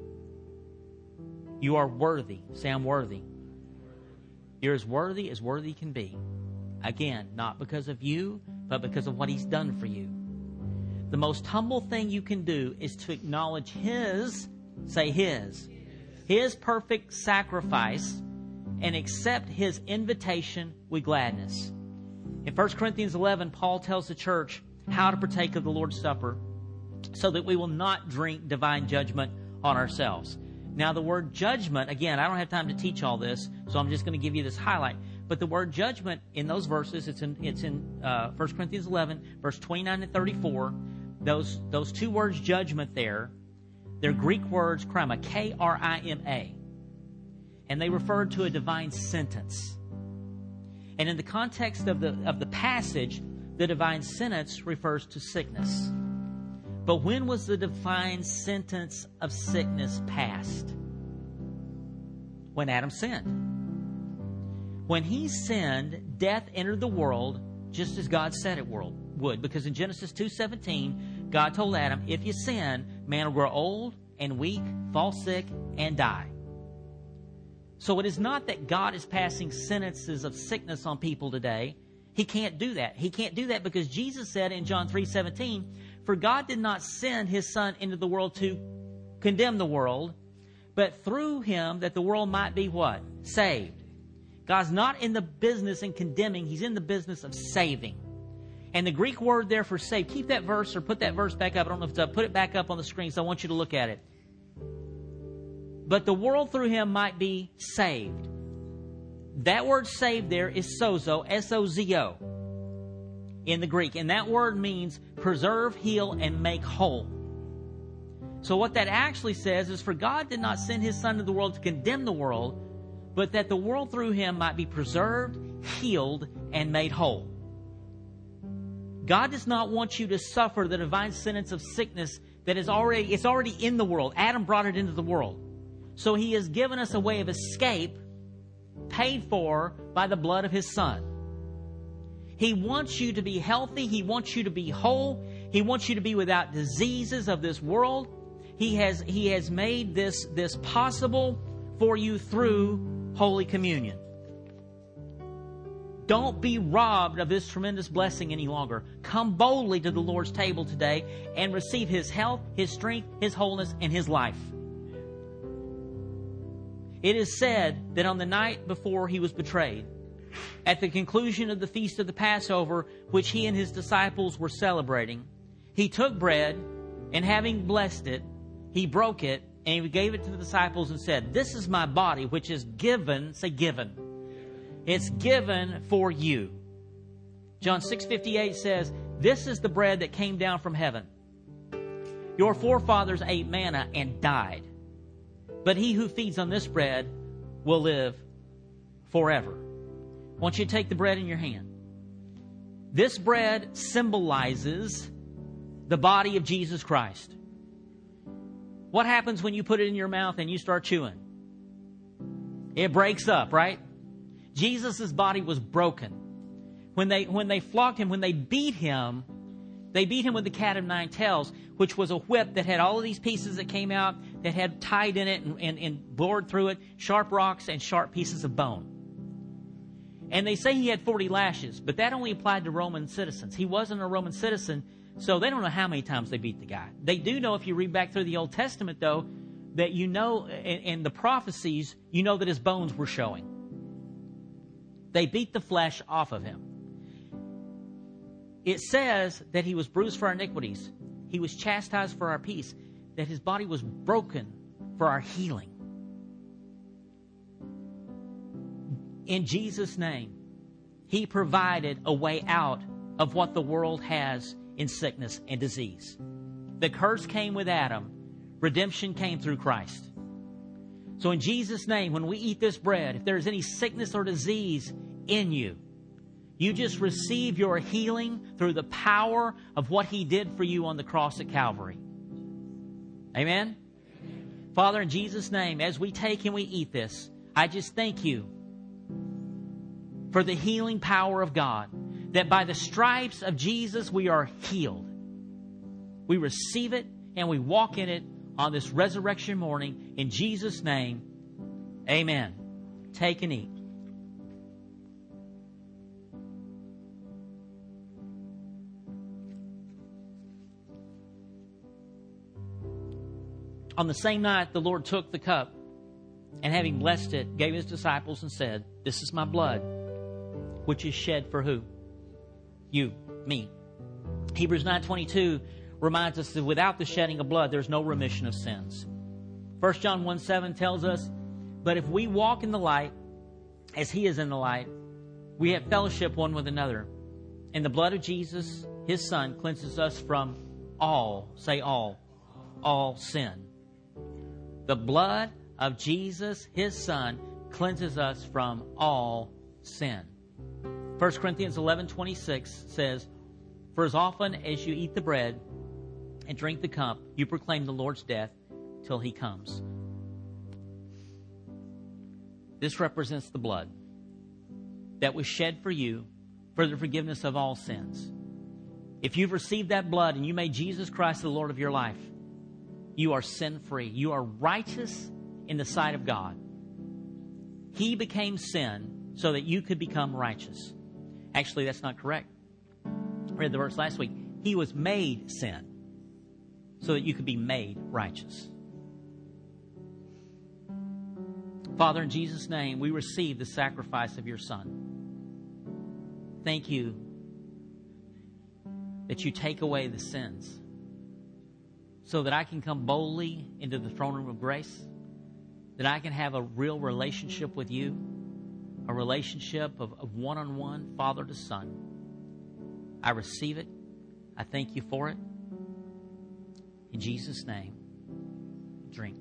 You are worthy. Say, I'm worthy. You're as worthy can be. Again, not because of you, but because of what He's done for you. The most humble thing you can do is to acknowledge His, say His perfect sacrifice, and accept His invitation with gladness. In 1 Corinthians 11, Paul tells the church how to partake of the Lord's Supper so that we will not drink divine judgment on ourselves. Now, the word judgment, again, I don't have time to teach all this, so I'm just going to give you this highlight. But the word judgment in those verses, it's in 1 Corinthians 11, verse 29 and 34. Those two words, judgment there, they're Greek words, krima, K-R-I-M-A. And they refer to a divine sentence. And in the context of the passage, the divine sentence refers to sickness. But when was the divine sentence of sickness passed? When Adam sinned. When he sinned, death entered the world just as God said it would. Because in Genesis 2:17, God told Adam, if you sin, man will grow old and weak, fall sick, and die. So it is not that God is passing sentences of sickness on people today. He can't do that. He can't do that because Jesus said in John 3:17, for God did not send His Son into the world to condemn the world, but through Him that the world might be what? Saved. God's not in the business of condemning. He's in the business of saving. And the Greek word there for save, keep that verse or put that verse back up. I don't know if it's up. Put it back up on the screen, so I want you to look at it. But the world through Him might be saved. That word saved there is sozo, S-O-Z-O, in the Greek. And that word means preserve, heal, and make whole. So what that actually says is, for God did not send His Son to the world to condemn the world, but that the world through Him might be preserved, healed, and made whole. God does not want you to suffer the divine sentence of sickness that is already in the world. Adam brought it into the world. So He has given us a way of escape paid for by the blood of His Son. He wants you to be healthy. He wants you to be whole. He wants you to be without diseases of this world. He has made this possible for you through Holy Communion. Don't be robbed of this tremendous blessing any longer. Come boldly to the Lord's table today and receive His health, His strength, His wholeness, and His life. It is said that on the night before He was betrayed, at the conclusion of the feast of the Passover, which He and His disciples were celebrating, He took bread, and having blessed it, He broke it, and He gave it to the disciples and said, this is my body, which is given, say given. It's given for you. John 6:58 says, this is the bread that came down from heaven. Your forefathers ate manna and died. But he who feeds on this bread will live forever. I want you to take the bread in your hand. This bread symbolizes the body of Jesus Christ. What happens when you put it in your mouth and you start chewing? It breaks up, right? Jesus' body was broken. When they flogged Him, when they beat Him with the cat of nine tails, which was a whip that had all of these pieces that came out, that had tied in it and bored through it, sharp rocks and sharp pieces of bone. And they say He had 40 lashes, but that only applied to Roman citizens. He wasn't a Roman citizen, so they don't know how many times they beat the guy. They do know, if you read back through the Old Testament, though, that you know, in the prophecies, you know that His bones were showing. They beat the flesh off of Him. It says that He was bruised for our iniquities. He was chastised for our peace. that His body was broken for our healing. In Jesus' name, He provided a way out of what the world has in sickness and disease. The curse came with Adam. Redemption came through Christ. So in Jesus' name, when we eat this bread, if there's any sickness or disease in you, you just receive your healing through the power of what He did for you on the cross at Calvary. Amen? Father, in Jesus' name, as we take and we eat this, I just thank You for the healing power of God, that by the stripes of Jesus we are healed. We receive it and we walk in it on this resurrection morning. In Jesus' name, amen. Take and eat. On the same night, the Lord took the cup and having blessed it, gave His disciples and said, "This is my blood, which is shed for who? You, me." Hebrews 9:22 reminds us that without the shedding of blood, there's no remission of sins. 1 John 1:7 tells us, "But if we walk in the light, as He is in the light, we have fellowship one with another. And the blood of Jesus, His Son, cleanses us from all," say all sin. The blood of Jesus, His Son, cleanses us from all sin. 1 Corinthians 11:26 says, "For as often as you eat the bread and drink the cup, you proclaim the Lord's death till He comes." This represents the blood that was shed for you for the forgiveness of all sins. If you've received that blood and you made Jesus Christ the Lord of your life, you are sin-free. You are righteous in the sight of God. He became sin so that you could become righteous. Actually, that's not correct. I read the verse last week. He was made sin so that you could be made righteous. Father, in Jesus' name, we receive the sacrifice of Your Son. Thank You that You take away the sins so that I can come boldly into the throne room of grace, that I can have a real relationship with You, a relationship of one-on-one, Father to Son. I receive it. I thank You for it. In Jesus' name, drink.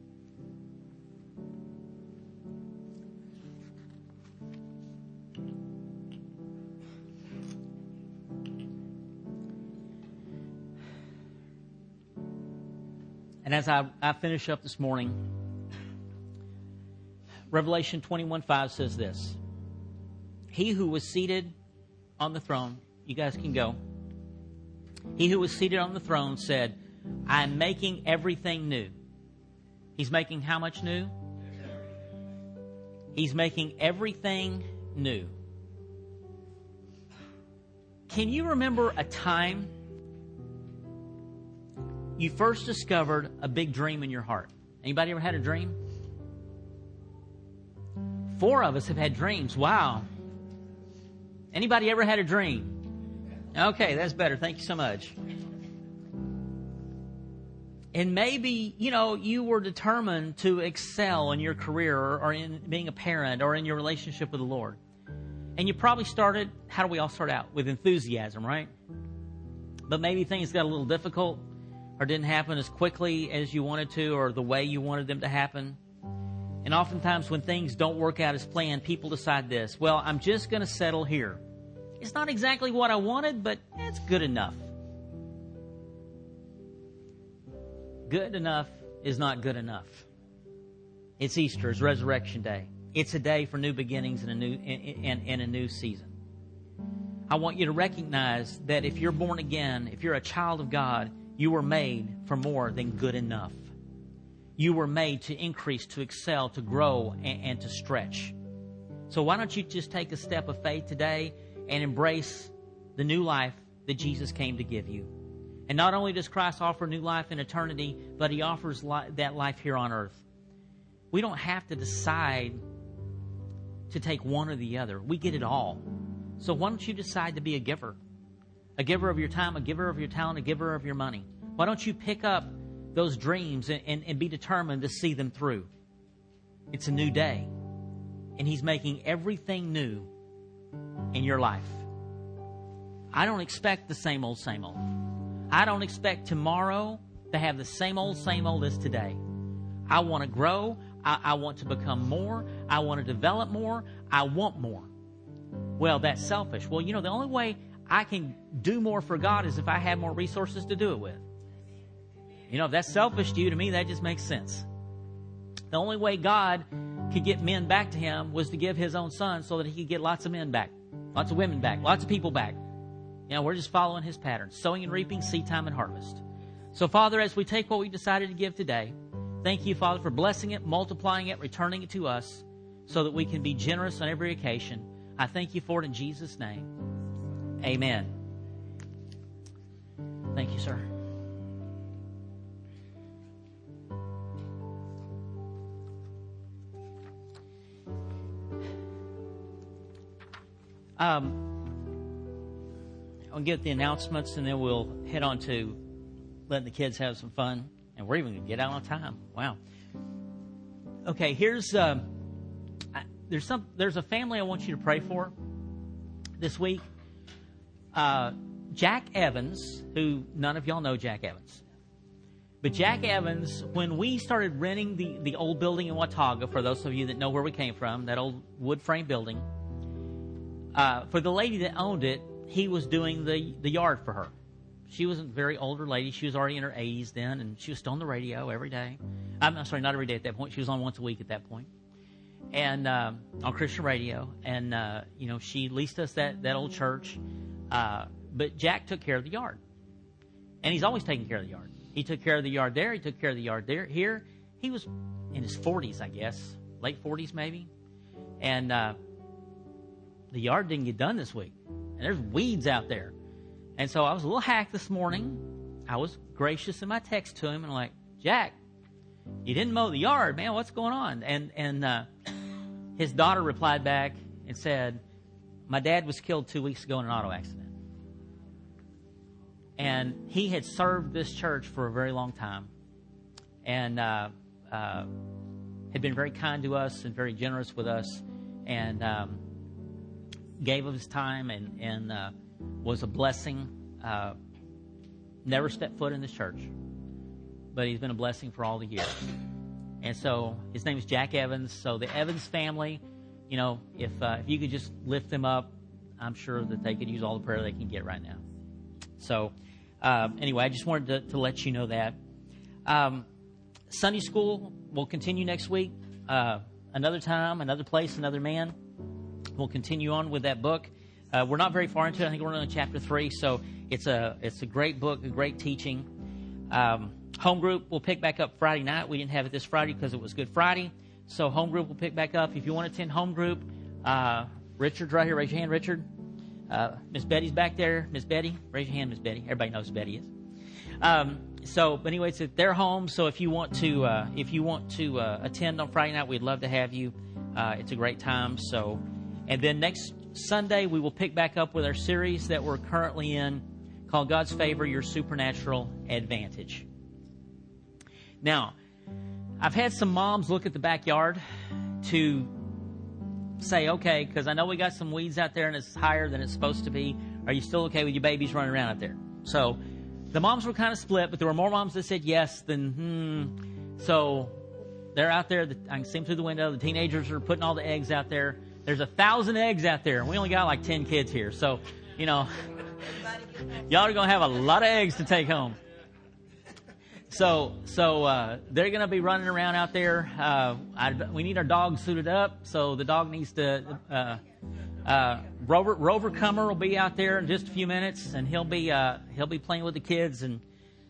And as I finish up this morning, Revelation 21:5 says this: "He who was seated on the throne," you guys can go. "He who was seated on the throne said, I am making everything new." He's making how much new? He's making everything new. Can you remember a time you first discovered a big dream in your heart? Anybody ever had a dream? 4 of us have had dreams. Wow. Anybody ever had a dream? Okay, that's better. Thank you so much. And maybe, you were determined to excel in your career or in being a parent or in your relationship with the Lord. And you probably started, how do we all start out? With enthusiasm, right? But maybe things got a little difficult or didn't happen as quickly as you wanted to or the way you wanted them to happen. And oftentimes when things don't work out as planned, people decide this: well, I'm just going to settle here. It's not exactly what I wanted, but it's good enough. Good enough is not good enough. It's Easter, it's Resurrection Day. It's a day for new beginnings and a new season. I want you to recognize that if you're born again, if you're a child of God, you were made for more than good enough. You were made to increase, to excel, to grow, and to stretch. So why don't you just take a step of faith today and embrace the new life that Jesus came to give you. And not only does Christ offer new life in eternity, but He offers that life here on earth. We don't have to decide to take one or the other. We get it all. So why don't you decide to be a giver? A giver of your time, a giver of your talent, a giver of your money. Why don't you pick up those dreams and be determined to see them through. It's a new day. And He's making everything new in your life. I don't expect the same old, same old. I don't expect tomorrow to have the same old as today. I want to grow. I want to become more. I want to develop more. I want more. Well, that's selfish. Well, the only way I can do more for God is if I have more resources to do it with. If that's selfish to you, to me, that just makes sense. The only way God could get men back to Him was to give His own Son so that He could get lots of men back, lots of women back, lots of people back. We're just following His pattern, sowing and reaping, seed time and harvest. So, Father, as we take what we decided to give today, thank You, Father, for blessing it, multiplying it, returning it to us so that we can be generous on every occasion. I thank You for it in Jesus' name. Amen. Thank you, sir. I'll get the announcements and then we'll head on to letting the kids have some fun. And we're even going to get out on time. Wow. Okay, there's a family I want you to pray for this week. Jack Evans, who none of y'all know Jack Evans. But Jack Evans, when we started renting the old building in Watauga, for those of you that know where we came from, that old wood frame building, for the lady that owned it, he was doing the yard for her. She was a very older lady. She was already in her 80s then, and she was still on the radio every day. I'm sorry, not every day at that point. She was on once a week at that point. And on Christian radio. And, she leased us that old church. But Jack took care of the yard. And he's always taking care of the yard. He took care of the yard there. He took care of the yard there. Here, he was in his 40s, I guess. Late 40s, maybe. And the yard didn't get done this week. And there's weeds out there. And so I was a little hacked this morning. I was gracious in my text to him and like, Jack, you didn't mow the yard, man. What's going on? And his daughter replied back and said, my dad was killed 2 weeks ago in an auto accident. And he had served this church for a very long time and had been very kind to us and very generous with us and gave of his time and was a blessing. Never stepped foot in this church, but he's been a blessing for all the years. And so his name is Jack Evans. So the Evans family, if you could just lift them up, I'm sure that they could use all the prayer they can get right now. So anyway, I just wanted to let you know that. Sunday school will continue next week. Another time, another place, another man. We'll continue on with that book. We're not very far into it. I think we're on chapter 3. So it's a great book, a great teaching. Home group will pick back up Friday night. We didn't have it this Friday because it was Good Friday. So home group will pick back up. If you want to attend home group, Richard's right here. Raise your hand, Richard. Miss Betty's back there. Miss Betty, raise your hand, Miss Betty. Everybody knows who Betty is. But anyway, it's at their home. So if you want to attend on Friday night, we'd love to have you. It's a great time. So, and then next Sunday we will pick back up with our series that we're currently in, called God's Favor, Your Supernatural Advantage. Now, I've had some moms look at the backyard to say, okay, because I know we got some weeds out there and it's higher than it's supposed to be. Are you still okay with your babies running around out there? So the moms were kind of split, but there were more moms that said yes than So they're out there. I can see them through the window. The teenagers are putting all the eggs out there. There's 1,000 eggs out there. We only got like 10 kids here. So, y'all are going to have a lot of eggs to take home. So they're going to be running around out there. We need our dog suited up, so the dog needs to. Rover Comer will be out there in just a few minutes, and he'll be playing with the kids, and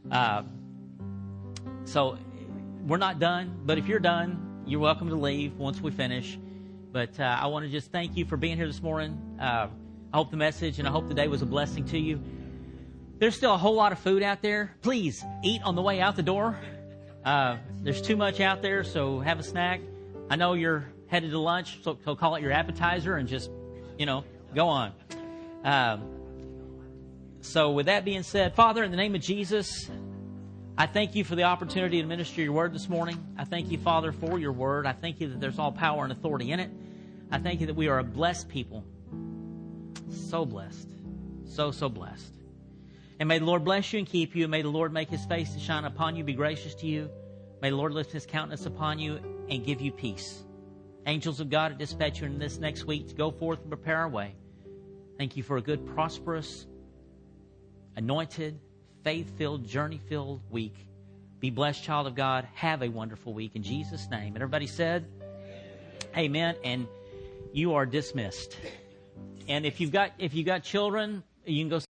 so we're not done. But if you're done, you're welcome to leave once we finish. But I want to just thank you for being here this morning. I hope the message and I hope the day was a blessing to you. There's still a whole lot of food out there. Please eat on the way out the door. There's too much out there, so have a snack. I know you're headed to lunch, so call it your appetizer and just, go on. So with that being said, Father, in the name of Jesus, I thank you for the opportunity to minister your word this morning. I thank you, Father, for your word. I thank you that there's all power and authority in it. I thank you that we are a blessed people. So blessed. So blessed. And may the Lord bless you and keep you. And may the Lord make His face to shine upon you, be gracious to you. May the Lord lift His countenance upon you and give you peace. Angels of God, dispatch you in this next week to go forth and prepare our way. Thank you for a good, prosperous, anointed, faith-filled, journey-filled week. Be blessed, child of God. Have a wonderful week in Jesus' name. And everybody said, Amen. And you are dismissed. And if you've got children, you can go